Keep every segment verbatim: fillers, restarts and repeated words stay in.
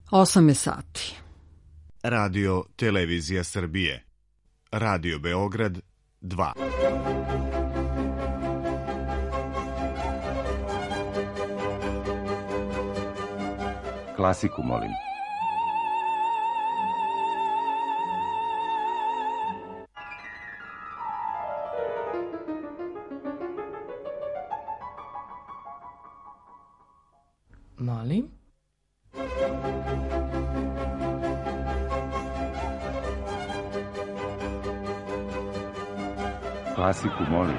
osam je sati. Radio Televizija Srbije. Radio Beograd dva. Klasiku, molim. Molim? Klasiku, molim.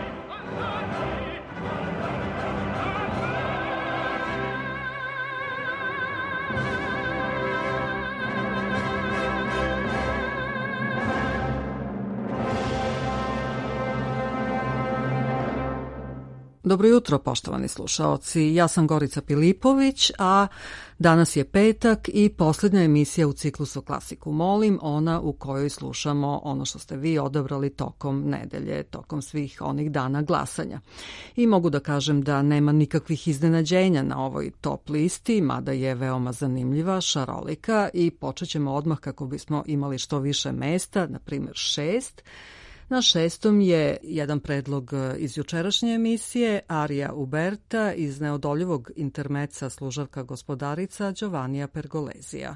Dobro jutro, poštovani slušaoci. Ja sam Gorica Pilipović, a danas je petak i posljednja emisija u ciklusu Klasiku molim, ona u kojoj slušamo ono što ste vi odabrali tokom nedelje, tokom svih onih dana glasanja. I mogu da kažem da nema nikakvih iznenađenja na ovoj top listi, mada je veoma zanimljiva, šarolika i počet ćemo odmah kako bismo imali što više mesta, na primjer šest. Na šestom je jedan predlog iz jučerašnje emisije, arija Uberta iz neodoljivog intermeca Služavka gospodarica Giovannija Pergolesija.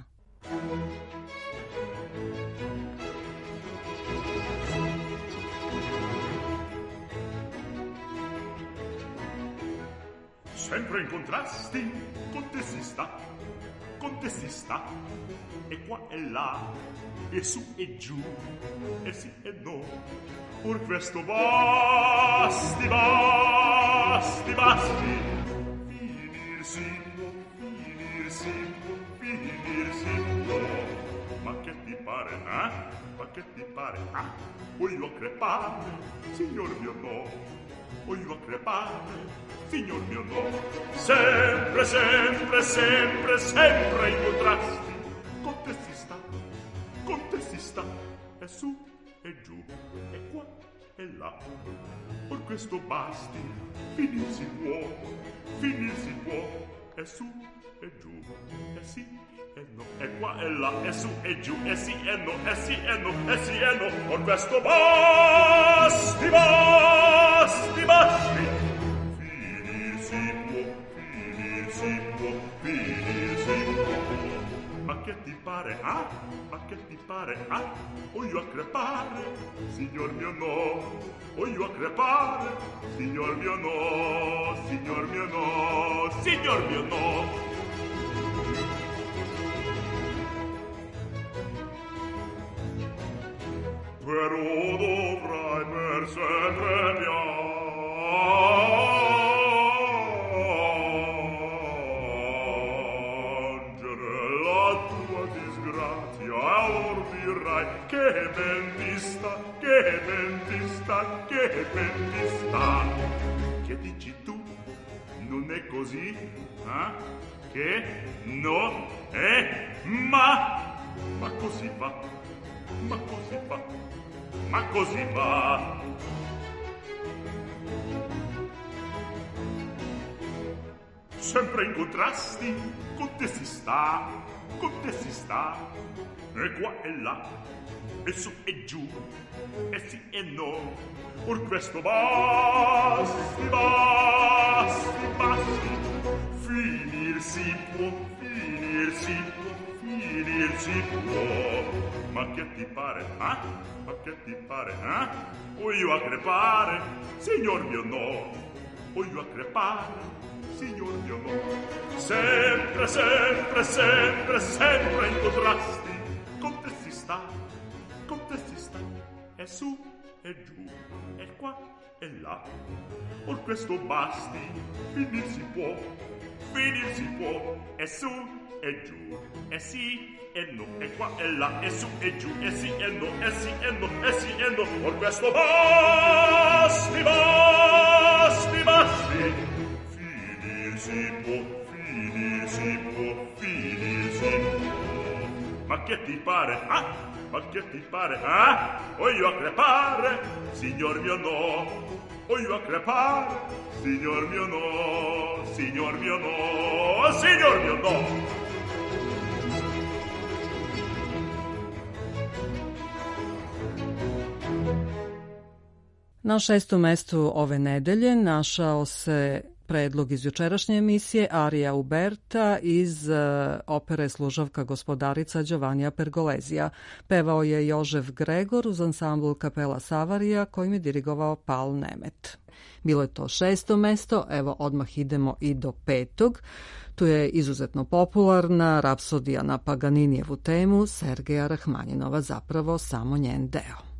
Sempre in contrasti, con te si sta, con te si sta, e qua e là, e su e giù, e sì e no, pur questo basti, basti, basti, finirsi, finirsi, finirsi, no, ma che ti pare, eh? Ma che ti pare, ah? Voglio crepare, signor mio no, voglio crepare, signor mio no, sempre, sempre, sempre, sempre in contrasti, con te si sta, con te si sta, e su e giù, e qua e là, per questo basti, finir si può, finir si può, e su e giù, e sì e no, e qua e là, e su e giù, e sì e no, e sì e no, e sì e no, per questo basti, basti, basti, finir si può, finir si può, finir si può. Ma che ti pare, ah? Ma che ti pare, ah? Voglio a crepare, signor mio no. Voglio a crepare, signor mio no. Signor mio no, signor mio no. Però dovrai per sempre che ben ti sta, che ben ti sta, che ben ti sta. Che dici tu? Non è così? Eh? Che? No? Eh? Ma? Ma così va, ma così va, ma così va. Sempre in contrasti, con te si sta, con te si sta, e qua e là, e su e giù, e sì e no, per questo basti, basti, basti, finir si può, finir si può, finir si può. Ma che ti pare, ah? Ma che ti pare, ah? Voglio a crepare, signor mio no, voglio a crepare, signor mio no. Sempre, sempre, sempre, sempre in contrasti, con te si sta, con te si sta, e su e giù, e qua e là. Or questo basti, finir si può, finir si può, e su e giù, e sì e no, e qua e là, e su e giù, e sì e no, e sì e no, e sì e no. Or questo basti, basti, basti, finir si può, finir si può, finir si può. Ma che ti pare, ah? Ma che ti pare, ah? Voglio a crepare, signor mio no. Voglio a crepare, signor mio no. Signor mio no, signor mio no. Na šestom mestu ove nedelje našao se predlog iz jučerašnje emisije Arija Uberta iz uh, opere Služavka gospodarica Giovannija Pergolezija. Pevao je Jožef Gregor uz ansambl Kapela Savarija kojim je dirigovao Paul Nemet. Bilo je to šesto mesto, evo odmah idemo i do petog. Tu je izuzetno popularna Rapsodija na Paganinijevu temu Sergeja Rahmanjinova, zapravo samo njen deo.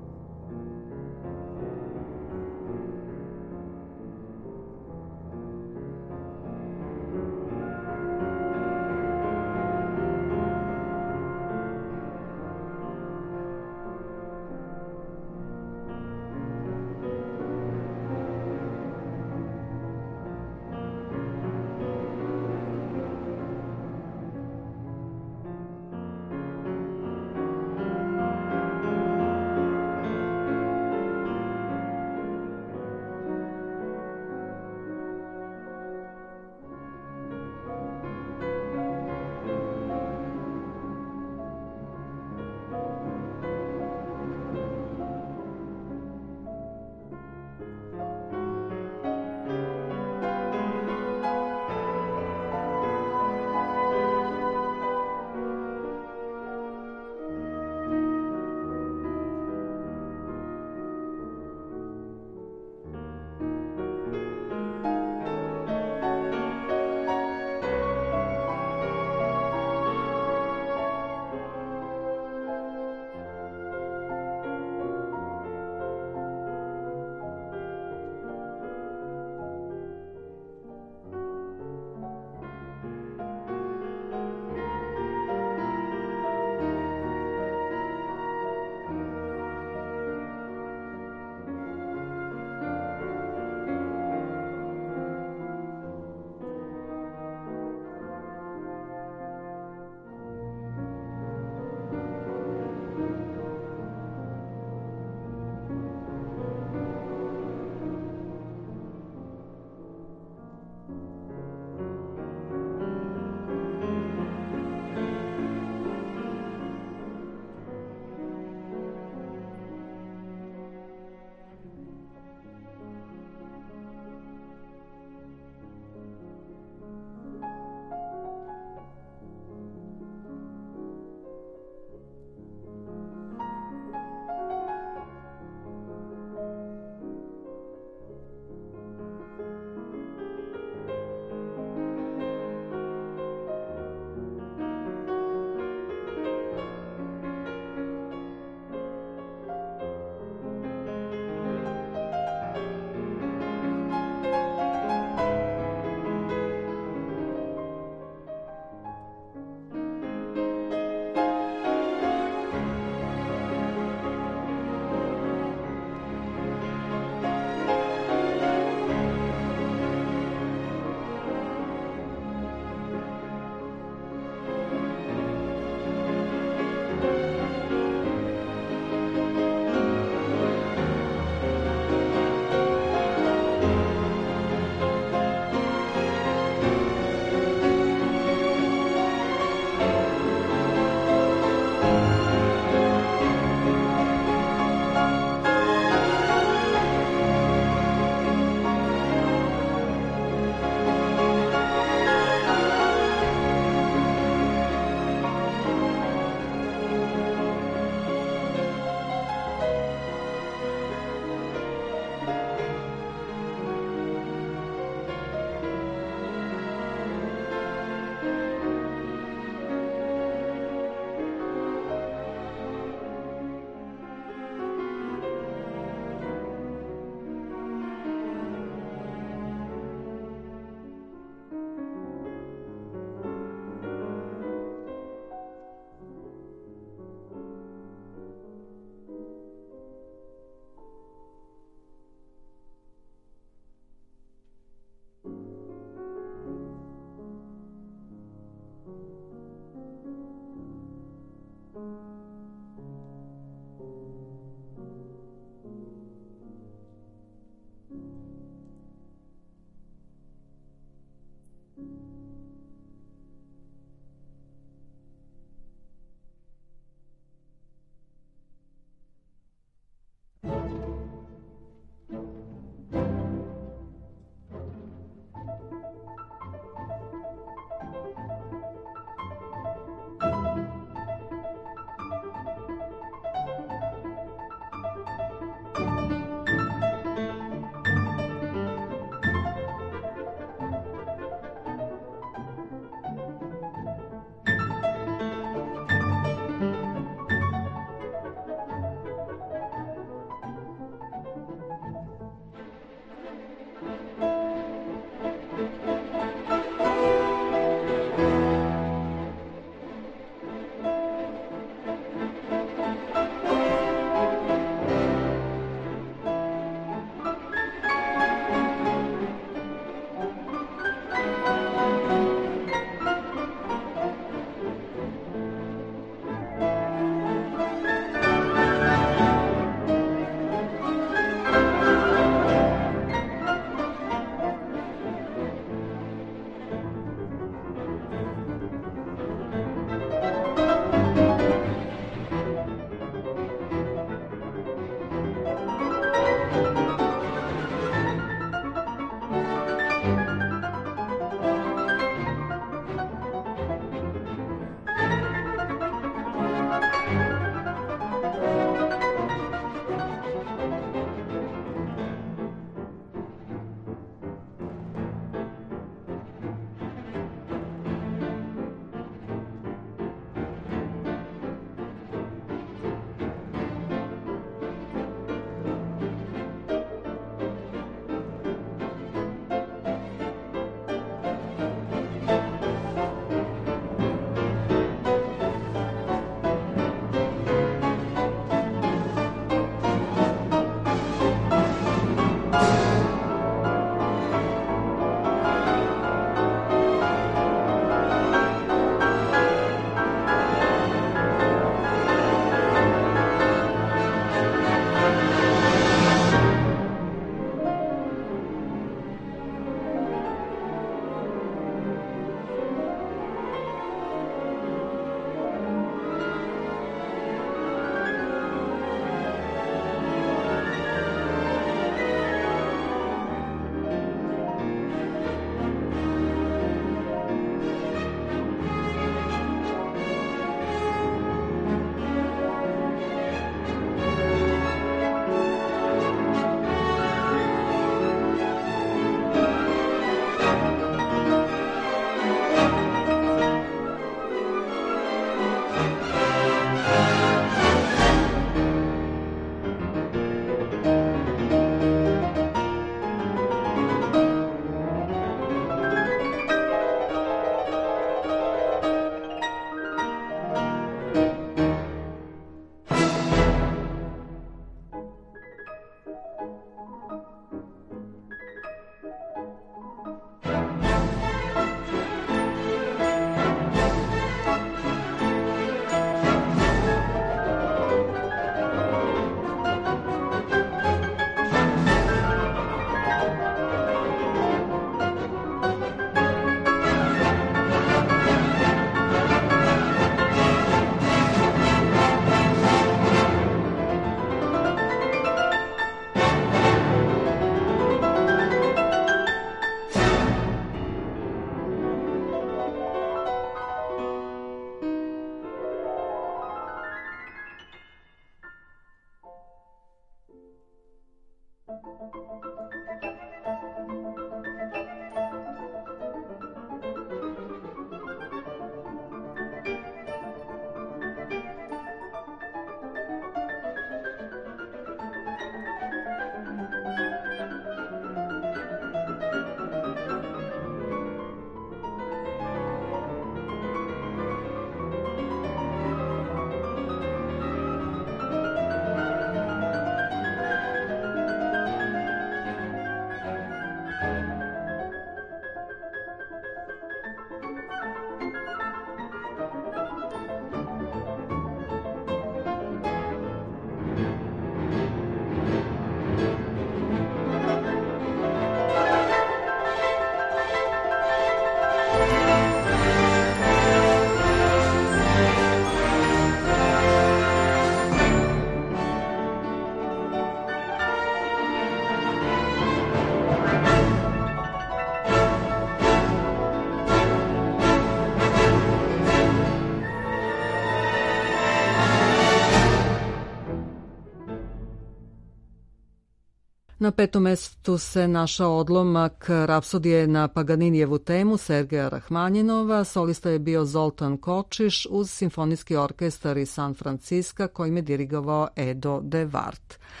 Na petom mestu se našao odlomak Rapsodije na Paganinijevu temu Sergeja Rahmanjinova. Solista je bio Zoltan Kočiš uz simfonijski orkestar iz San Franciska kojim je dirigovao Edo de Wart.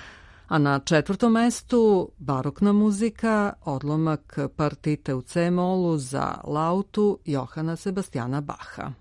A na četvrtom mestu barokna muzika, odlomak partite u C-molu za lautu Johana Sebastijana Baha.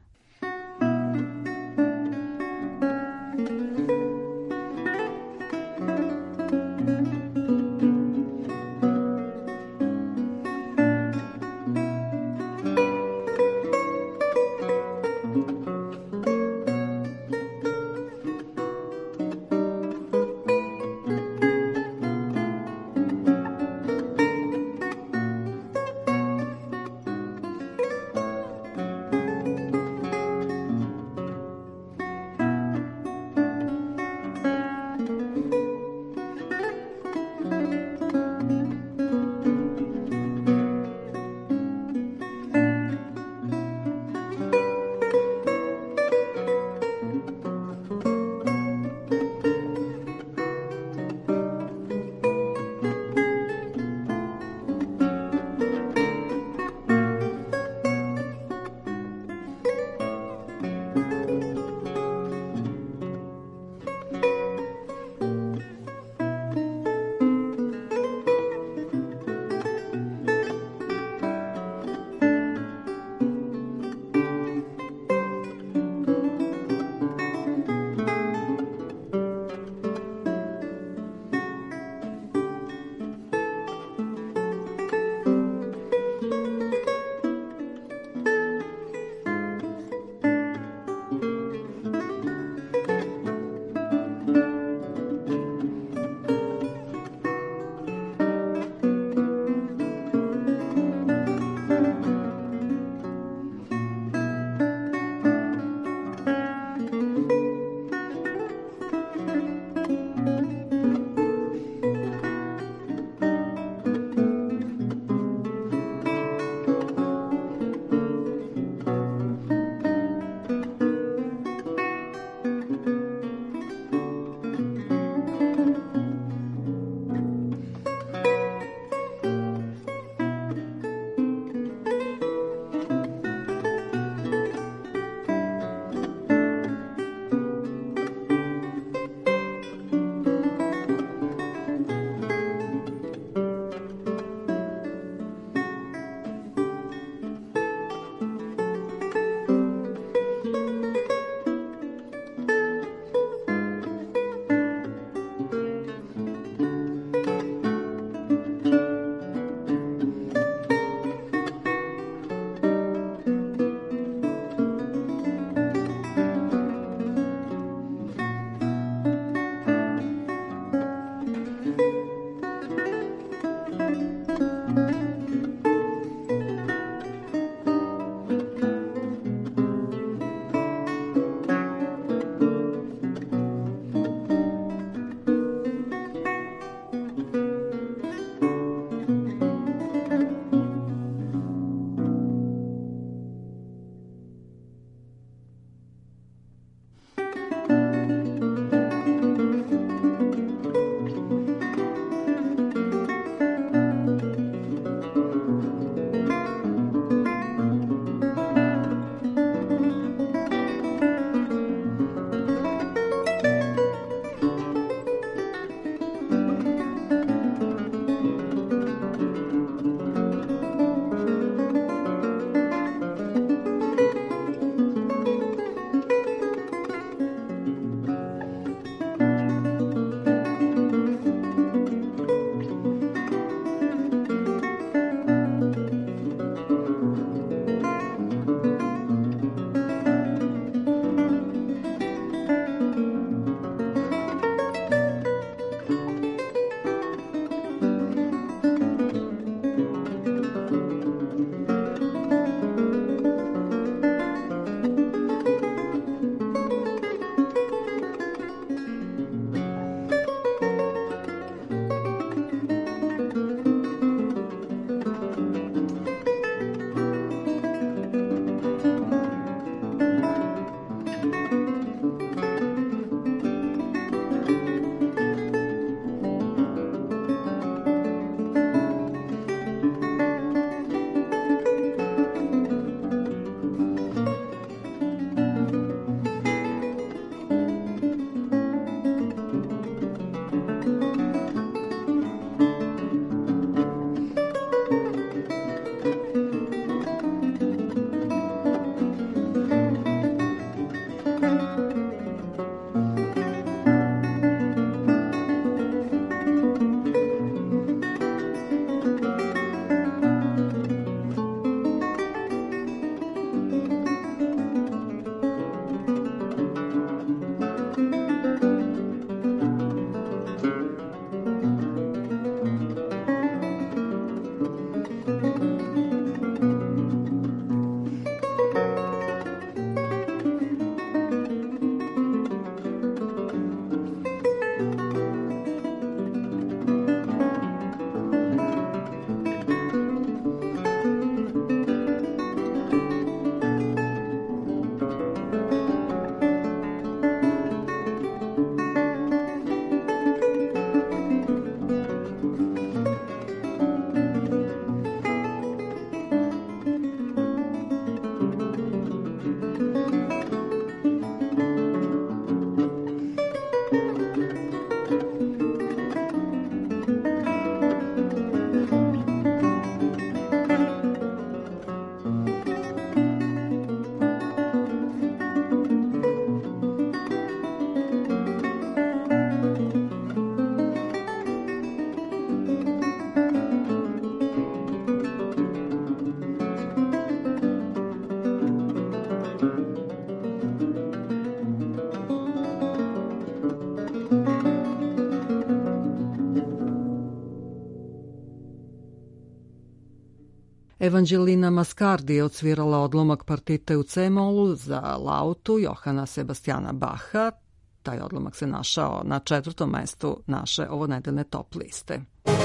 Evangelina Mascardi je odsvirala odlomak partite u C-molu za lautu Johana Sebastijana Baha. Taj odlomak se našao na četvrtom mestu naše ovonedeljne top liste.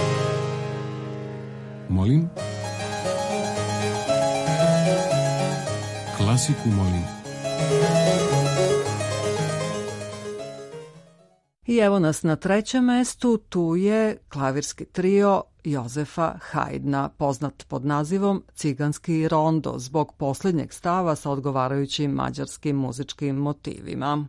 Molim? Klasiku molim. I evo nas na trećem mestu, tu je klavirski trio Jozefa Hajdna, poznat pod nazivom Ciganski rondo, zbog posljednjeg stava sa odgovarajućim mađarskim muzičkim motivima.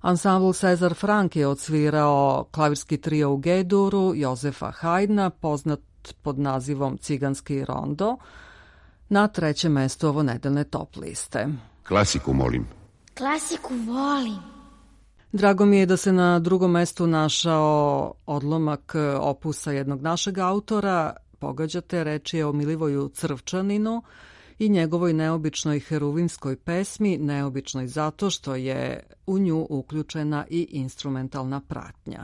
Ansambl Cezar Frank je odsvirao klavirski trio u G-duru Jozefa Hajdna, poznat pod nazivom Ciganski rondo, na trećem mestu ovonedeljne top liste. Klasiku molim. Klasiku volim. Drago mi je da se na drugom mestu našao odlomak opusa jednog našeg autora. Pogađate, reč je o Milivoju Crvčaninu i njegovoj neobičnoj heruvimskoj pesmi, neobičnoj zato što je u nju uključena i instrumentalna pratnja.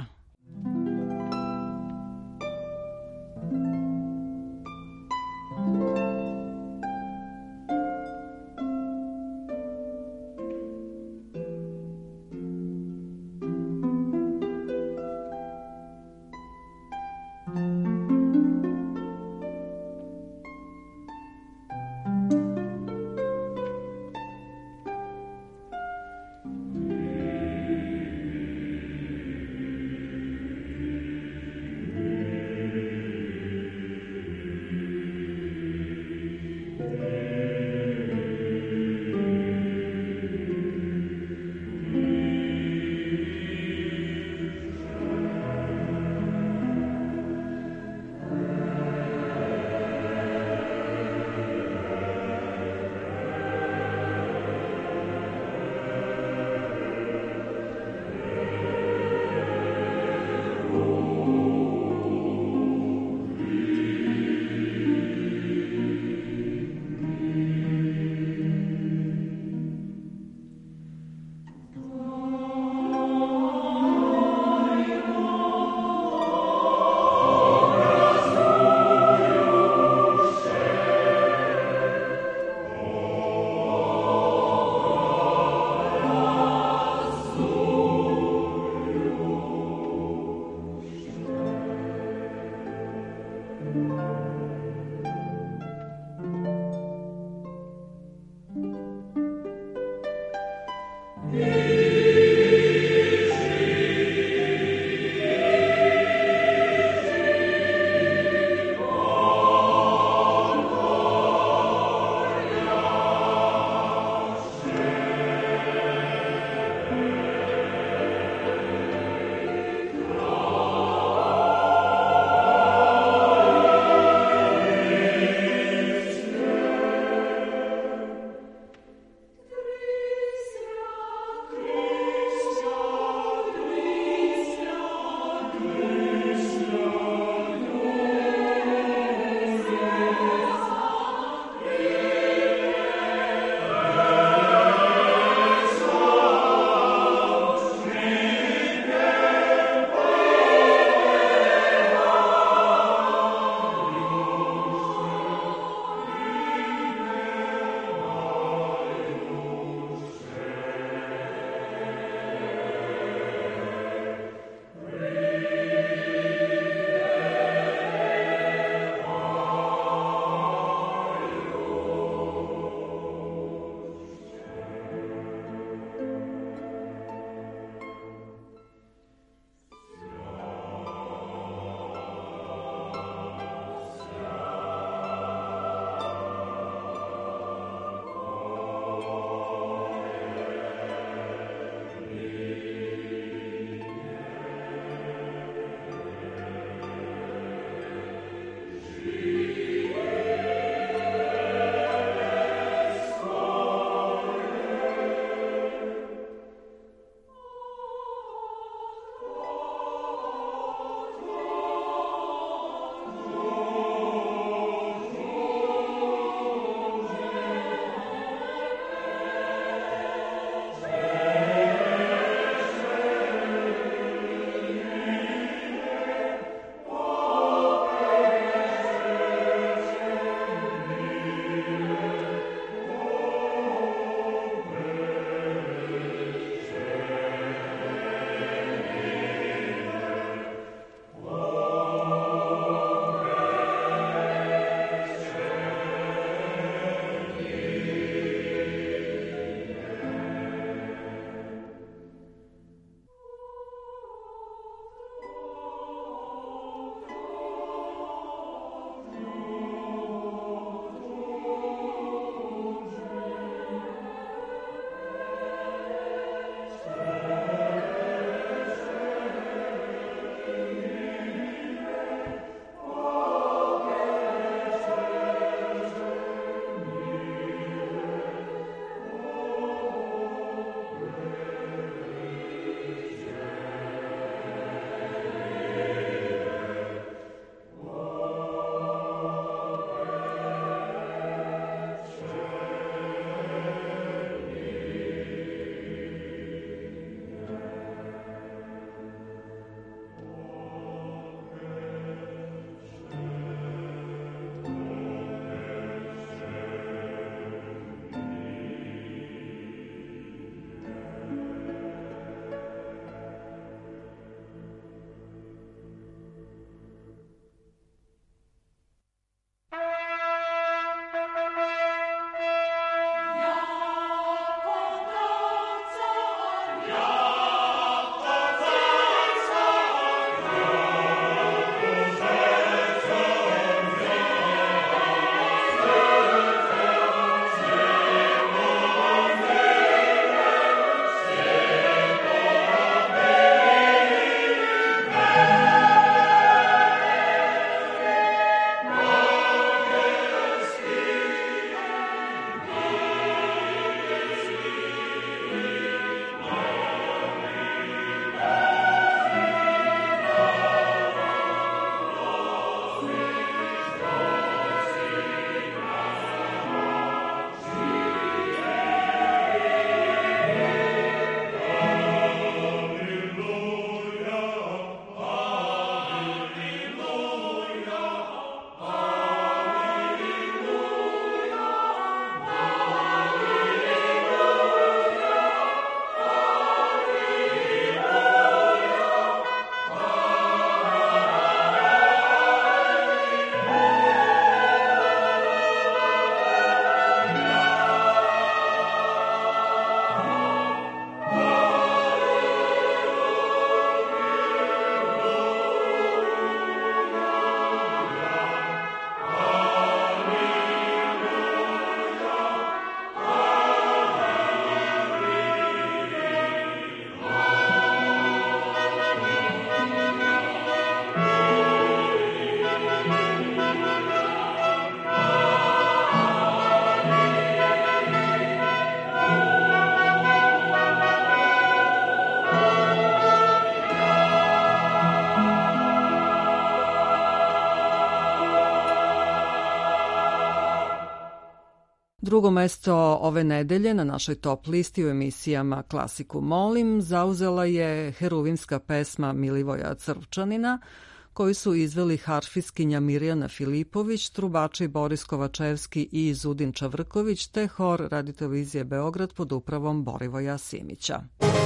Drugo mesto ove nedelje na našoj top listi u emisijama Klasiku molim zauzela je heruvimska pesma Milivoja Crvčanina, koju su izveli harfiskinja Mirjana Filipović, trubači Boris Kovačevski i Zudin Čavrković, te hor Radio-televizije Beograd pod upravom Borivoja Simića.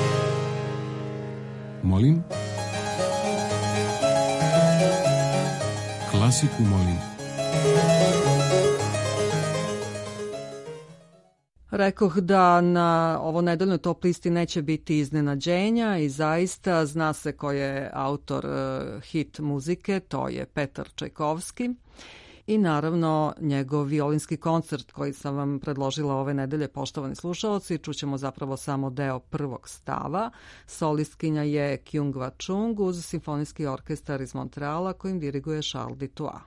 Molim? Klasiku molim. Rekoh da na ovo nedeljnoj top listi neće biti iznenađenja i zaista zna se ko je autor uh, hit muzike, to je Petar Čajkovski i naravno njegov violinski koncert koji sam vam predložila ove nedelje, poštovani slušaoci. Čućemo zapravo samo deo prvog stava. Solistkinja je Kyung-Hwa Chung uz simfonijski orkestar iz Montreala kojim diriguje Charles Dutoit.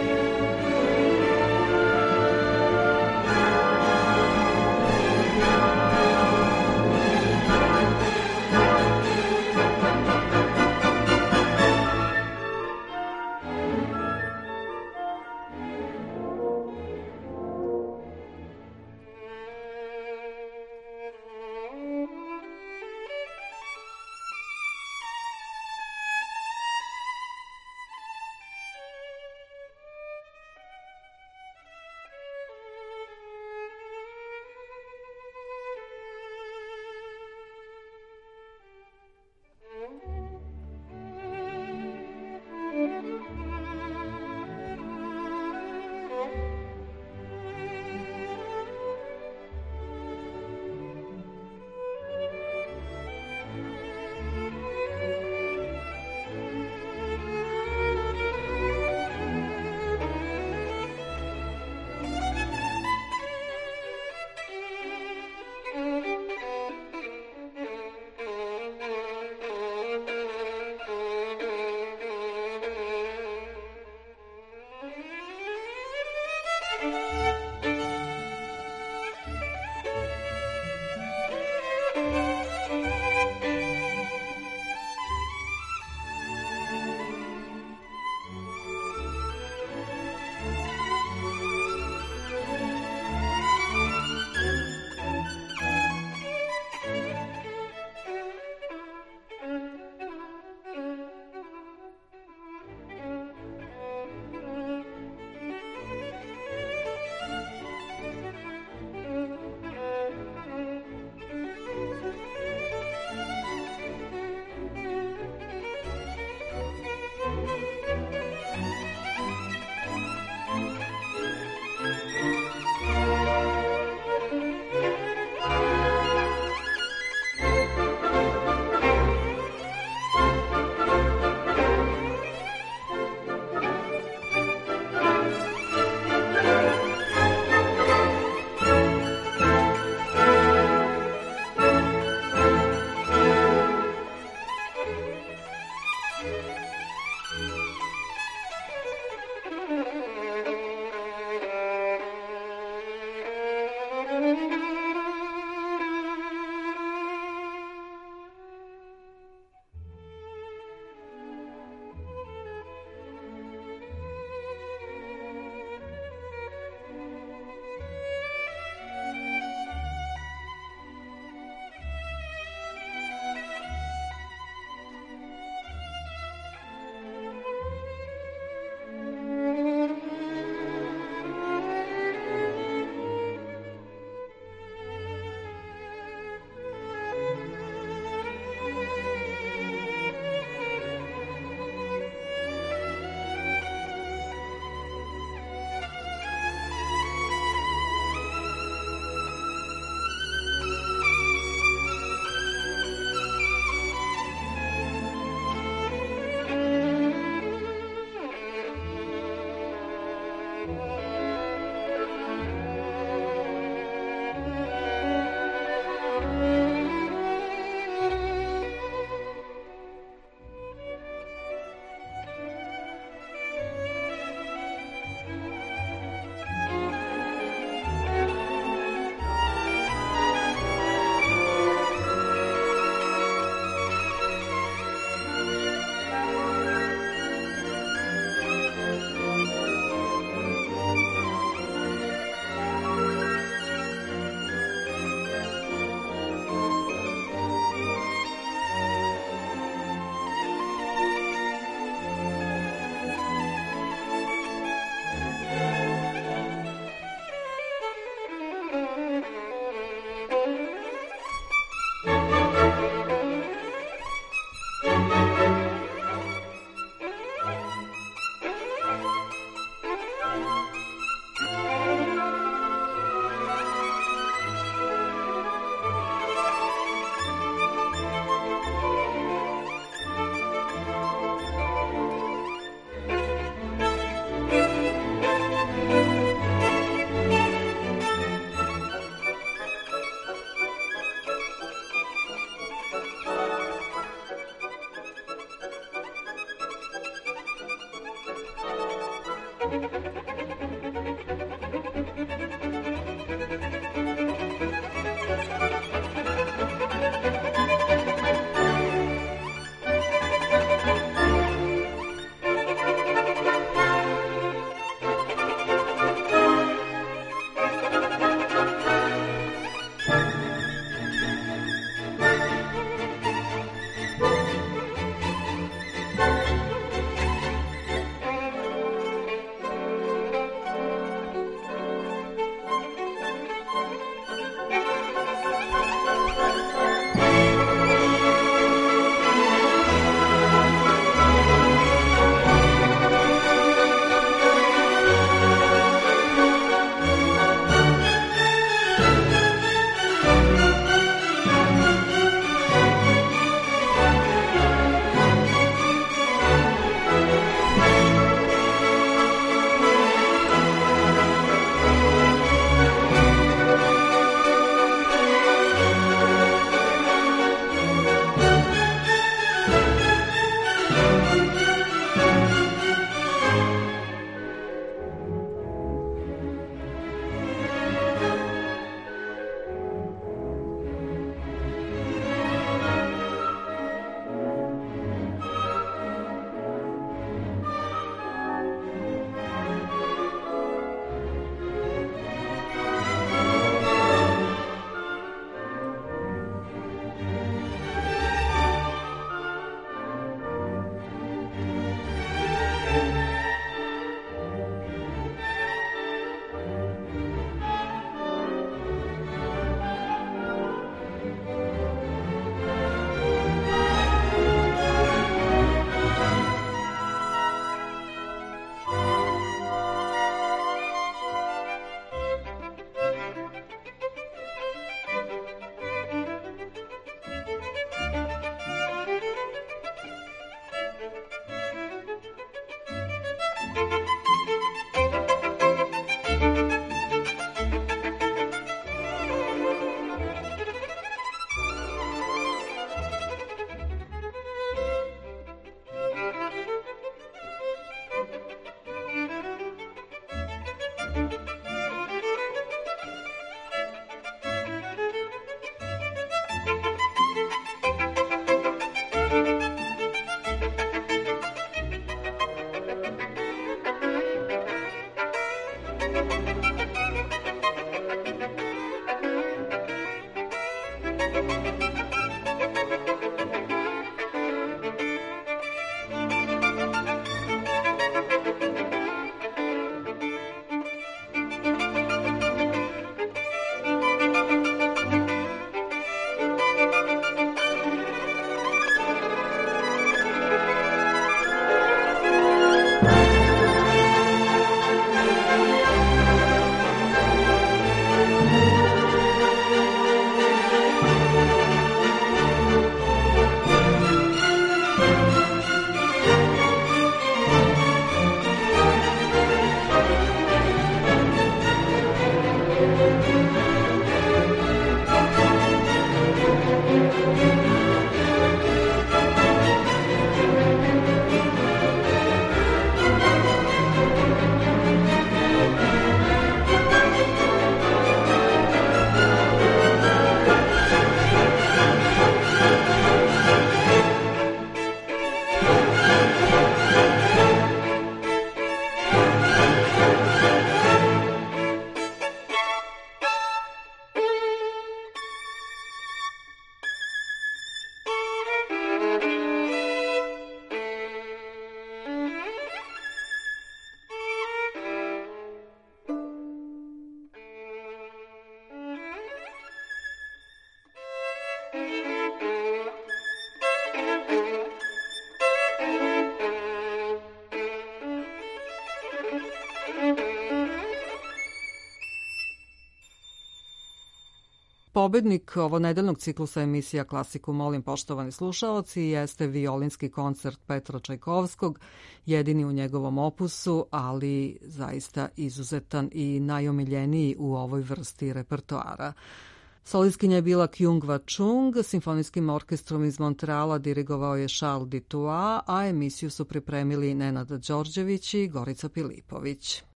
Pobednik ovonedeljnog ciklusa emisija Klasiku molim, poštovani slušaoci, jeste violinski koncert Petra Čajkovskog, jedini u njegovom opusu, ali zaista izuzetan i najomiljeniji u ovoj vrsti repertoara. Solistkinja je bila Kyung-Hwa Chung, simfonijskim orkestrom iz Montreala dirigovao je Charles Dutoit, a emisiju su pripremili Nenad Đorđević i Gorica Pilipović.